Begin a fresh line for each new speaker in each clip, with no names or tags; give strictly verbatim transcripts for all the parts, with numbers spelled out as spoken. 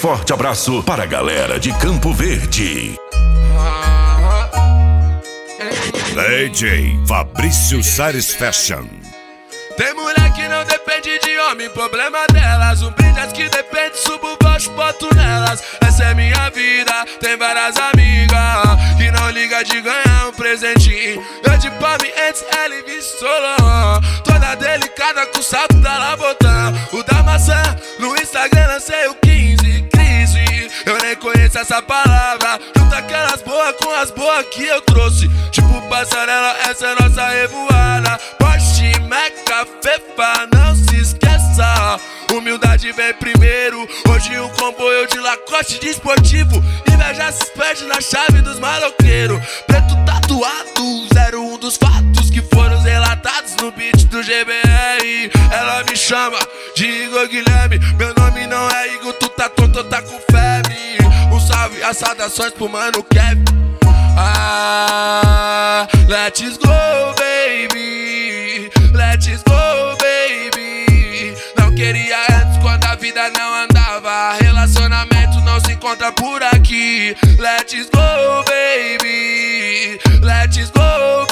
forte abraço para a galera de Campo Verde.
D J Fabrício Satisfaction.
Tem mulher que não depende de homem, problema delas. Um brilhas que depende, subo baixo, boto nelas. Essa é minha vida, tem várias amigas que não liga de ganhar um presentinho. Eu de palme antes, ela e Solon. Toda delicada com o sapo da Labotã. O da maçã, no Instagram lancei o quinze. Crise, eu nem conheço essa palavra. Junta aquelas boas com as boas que eu trouxe. Tipo passarela, essa é nossa revoada. Porsche, Meca, Fefa, não se esqueça. Humildade vem primeiro. Hoje um comboio de Lacoste de esportivo. Inveja se perde na chave dos maloqueiros. Preto tatuado, zero um dos fatos que foram relatados no beat do G B R. Ela me chama de Igor Guilherme. Meu nome não é Igor, tu tá tonto, tá com febre. Um salve, as saudações pro mano Kevin. Ah, let's go, baby. Let's go, baby. Não queria antes quando a vida não andava. Relacionamento não se encontra por aqui. Let's go, baby. Let's go,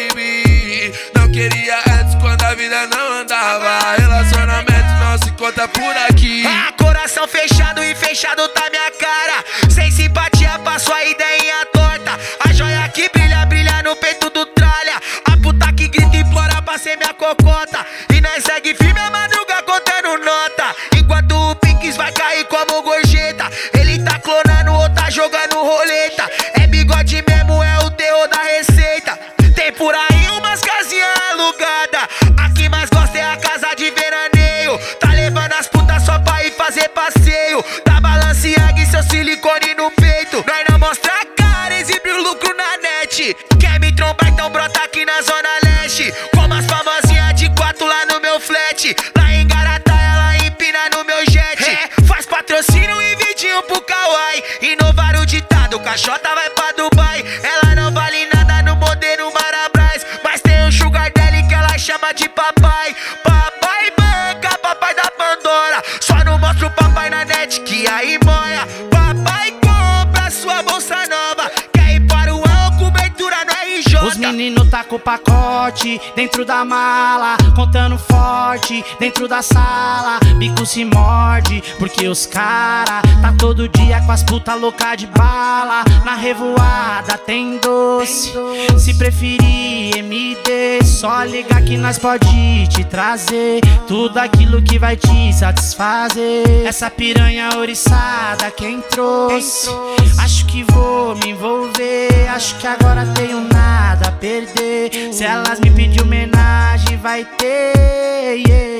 baby. Não queria antes quando a vida não andava. Relacionamento não se encontra por aqui.
Ah, coração fechado e fechado tá minha cara. Sem simpatia pra sua ideinha torta. A joia que brilha, brilha no peito do tralha. A puta que grita e implora pra ser minha cocota. E nós segue firme a madruga contando nota. Enquanto o Pinks vai cair como gorjeta. Ele tá clonando ou tá jogando roleta. É bigode mesmo, é o terror da receita. Tem por aí umas casinhas alugadas. A que mais gosta é a casa de veraneio. Tá levando as putas só pra ir fazer passeio. Da Balenciaga e seu silicone no peito. Nós não mostra a cara, exibe o lucro na net. Quer me trombar, então brota aqui na zona leste. Como as famosinhas de quatro lá no meu flat. Lá em Garatá ela empina no meu jet. É, faz patrocínio e vidinho pro Kawaii. Inovar o ditado, caixota vai pra Dubai. Ela não vale nada no modelo Marabras. Mas tem um sugar daddy que ela chama de papai. Papai banca, papai da Pandora. Só não mostra o papai na net que aí moia. Papai compra sua bolsa nova. Quer ir para o ano, cobertura no R J.
Os meninos tá com o pacote dentro da mala, contando forte dentro da sala. Bico se morde porque os cara tá todo dia com as puta louca de bala. Na revoada tem doce, se preferir M D, só ligar que nós pode te trazer tudo aquilo que vai te satisfazer. Essa piranha oriçada quem trouxe? Acho que vou me envolver, acho que agora tenho nada a perder. Se elas me pedir homenagem vai ter,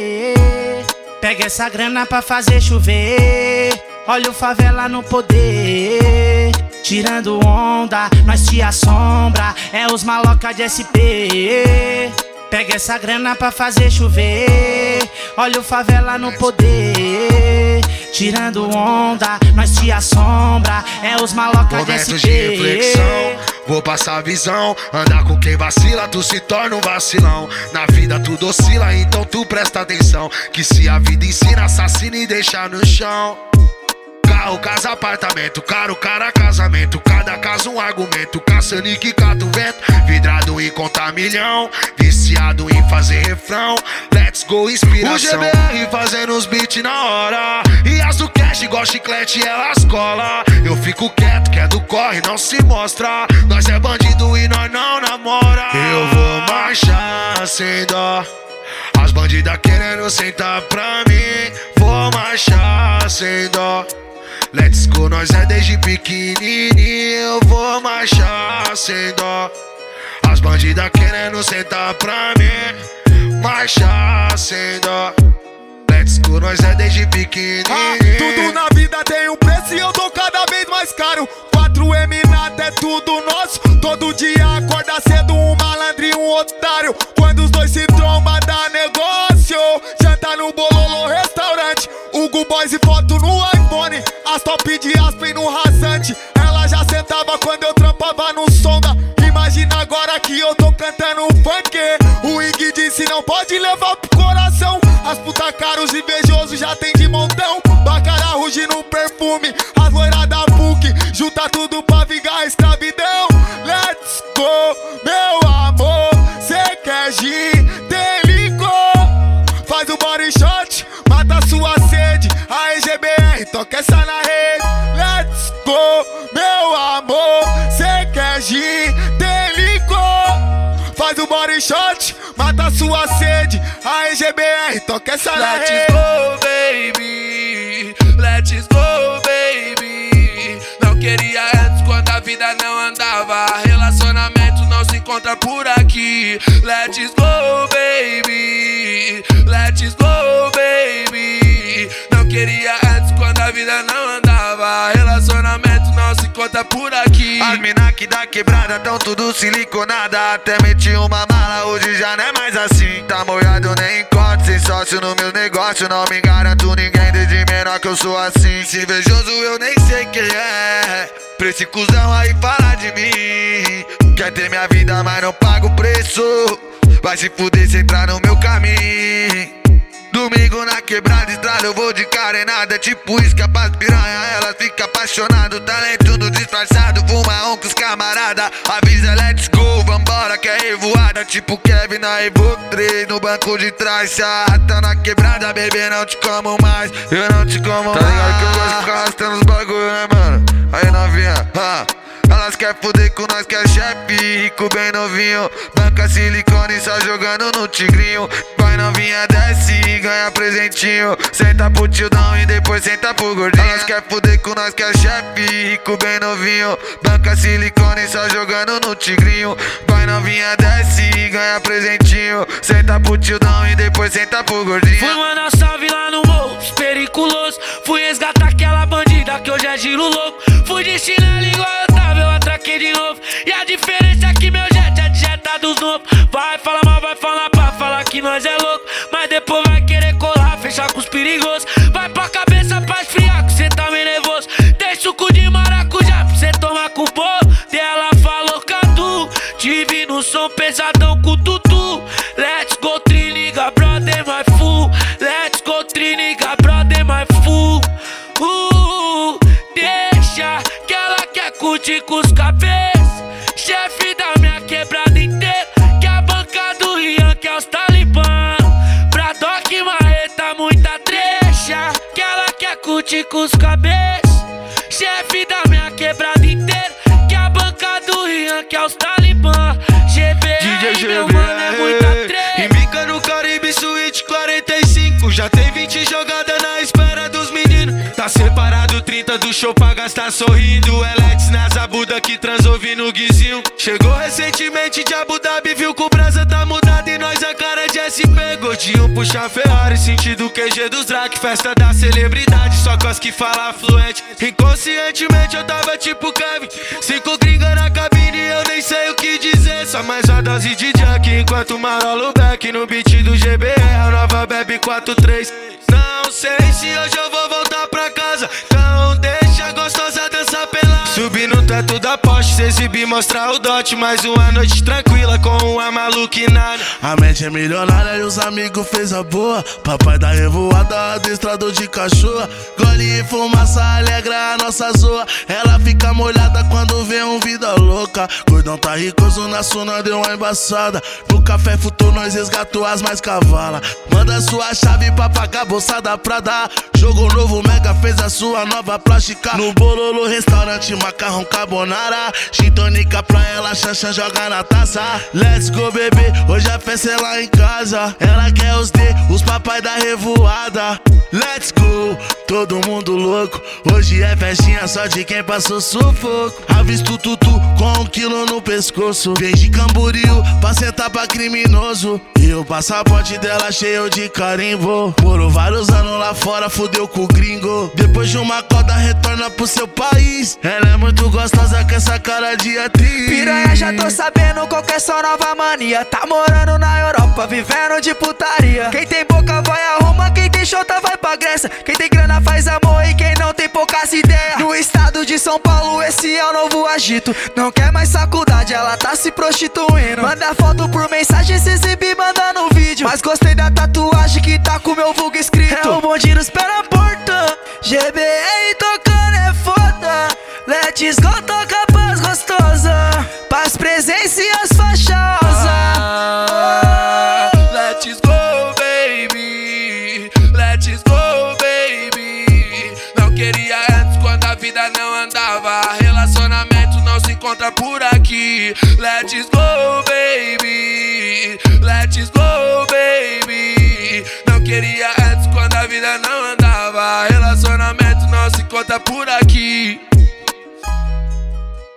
yeah. Pega essa grana pra fazer chover. Olha o favela no poder. Tirando onda, nós te assombra. É os maloca de S P. Pega essa grana pra fazer chover. Olha o favela no poder. Tirando onda, nós te assombra. É os maloca de S P.
Momentos de reflexão, vou passar a visão. Andar com quem vacila, tu se torna um vacilão. Na vida tudo oscila, então tu presta atenção. Que se a vida ensina, assassina e deixa no chão. Carro, casa, apartamento, caro, cara, casamento. Cada caso um argumento, caçando e que cata o vento. Vidrado em contar milhão, viciado em fazer refrão. Let's go, inspiração. O G B R fazendo os beats na hora. E as do cash igual chiclete, elas cola. Eu fico quieto, que é do corre, não se mostra. Nós é bandido e nós não namora. Eu vou marchar sem dó. As bandidas querendo sentar pra mim. Vou marchar sem dó. Let's go, nós é desde pequenininho. Eu vou marchar sem dó. As bandidas querendo sentar pra mim. Marchar sem dó. Let's go, nós é desde pequenininho.
Ah, tudo na vida tem um preço e eu tô cada vez mais caro. quatro M nada é tudo nosso. Todo dia acorda cedo um malandro e um otário. Quando os dois se trombam dá negócio. Janta no Bololô restaurante. Hugo Boys e foto no iPhone. As top de Aspen no rasante. Ela já sentava quando eu trampava no sonda. Imagina agora que eu tô cantando funk. O Ig disse não pode levar pro coração. As puta caros invejosos já tem de montão. Bacaraú hoje no perfume. As loiras da P U C, junta tudo pra vingar a escravidão. Let's go, meu amor, cê quer gin, tem licor. Faz o body shot, mata sua sede. A E G B R, toca essa na rede. Let's go, meu amor, cê quer gin, tem licor. Faz o body shot, mata sua sede. A E G B R, toca essa na rede.
Let's go, baby, let's go, baby. Não queria antes quando a vida não andava. Relacionamento não se encontra por aqui. Let's go, baby, let's go, baby. Não queria antes quando a vida não andava. Relacionamento não se encontra por aqui.
As mina que da quebrada tão tudo siliconada. Até meti uma mala, hoje já não é mais assim. Tá molhado, nem encontro, sem sócio no meu negócio. Não me garanto ninguém, desde menor que eu sou assim. Se invejoso eu nem sei quem é. Pra esse cuzão aí falar de mim. Quer ter minha vida, mas não paga o preço. Vai se fuder se entrar no meu caminho. Domingo na quebrada, estrada, eu vou de carenada. Tipo isca pras piranha, elas ficam apaixonadas. Talento no disfarçado, fuma um com os camarada. Avisa, let's go, vambora que é revoada. Tipo Kevin na Evo três, no banco de trás. Se arrasta na quebrada, bebê, não te como mais. Eu não te como tá mais. Tá ligado que eu gosto de ficar arrastando os bagulho, né, mano? Aí novinha, ah. Elas quer fuder com nós que é chefe, rico bem novinho. Banca silicone só jogando no tigrinho. Vai novinha, desce e ganha presentinho. Senta pro tildão e depois senta pro gordinho. Elas quer fuder com nós que é chefe, rico bem novinho. Banca silicone só jogando no tigrinho. Vai novinha, desce e ganha presentinho. Senta pro tildão e depois senta pro gordinho.
Fui mandar salve lá no morro, periculoso. Fui resgatar aquela bandida que hoje é giro louco. Fui de chinelo igual eu tava, eu atraquei de novo. E a diferença é que meu jet é de jeta dos novos. Vai falar mal, vai falar pra falar que nós é louco. Mas depois vai querer colar, fechar com os perigosos. Vai pra cabeça pra esfriar, que cê tá meio nervoso. Tem suco de maracujá pra cê tomar com o bolo. Dela falou Cadu, tive no som pesadão com o tutu. Let's go, triniga, brother, my fool. Let's go, triniga, brother, my fool. Uh, deixa que ela quer curtir com os cabeças. Chefe da minha quebrada inteira, que a banca do Rian, que é os talibã. Pra Doc Marreta, muita trecha, que ela quer curtir com os cabeças. Chefe da minha quebrada inteira, que a banca do Rian, que é os talibã. G B R, meu mano, é muita trecha.
Embica no Caribe Suíte quarenta e cinco. Já tem vinte jogadas na espera dos meninos. Tá separado trinta do show pra gastar sorrindo. Elex nas abuda que transou no guizinho. Chegou recentemente de Abu Dhabi, viu que o brasa tá mudado e nós a cara de S P. Gordinho puxa Ferrari, sentido Q G dos Drac. Festa da celebridade, só cos que fala fluente. Inconscientemente eu tava tipo Kevin. Cinco gringa na cabine, eu nem sei o que dizer. Só mais uma dose de Jack, enquanto marolo o back no beat do G B R, a nova Bebe quatro três. Não sei se hoje eu vou voltar pra casa, então deixa a gostosa dançar pelada. Subir no teto da Porsche, se exibir, mostrar o dote. Mais uma noite tranquila com uma maluquinada.
A mente é milionária e os amigos fez a boa. Papai da revoada, adestrador de cachorro. Gole e fumaça alegra a nossa zoa. Ela fica molhada quando vê um vida louca. Gordão tá ricoso, na suna deu uma embaçada. No café futou, nós resgatou as mais cavala. Manda sua chave pra pagar bolsa da Prada. Jogo novo, Mega fez a sua nova plástica. No Bololo restaurante, macarrão carbonara. Gin tônica pra ela, Xanxan joga na taça. Let's go, bebê, hoje a festa é lá em casa. Ela quer os D, os papai da revoada. Let's go, todo mundo louco. Hoje é festinha só de quem passou sufoco. Avisto tutu com um quilo no pescoço. Vem de Camboriú pra sentar pra criminoso. E o passaporte dela cheio de carimbo. Morou vários anos lá fora, fudeu com o gringo. Depois de uma coda retorna pro seu país. Ela é muito gostosa com essa cara de atriz.
Piranha, já tô sabendo qual que é sua nova mania. Tá morando na Europa, vivendo de putaria. Quem tem boca vai a Roma, quem tem chota vai pra Grécia. Quem tem grana faz amor e quem não tem poucas ideias. No estado de São Paulo esse é o novo agito. Não quer mais faculdade, ela tá se prostituindo. Manda foto por mensagem, se exibir mandando vídeo. Mas gostei da tatuagem que tá com meu vulgo escrito. É o bonde nos pé na porta,
G B R tocando é foda. Let's go toca pras gostosa, pras presença e as fachosas.
Ah, let's go, baby. Let's go, baby. Não queria antes quando a vida não andava. Relacionamento não se encontra por aqui. Let's go, baby. Let's go, baby. Não queria antes quando a vida não andava. Relacionamento não se encontra por aqui.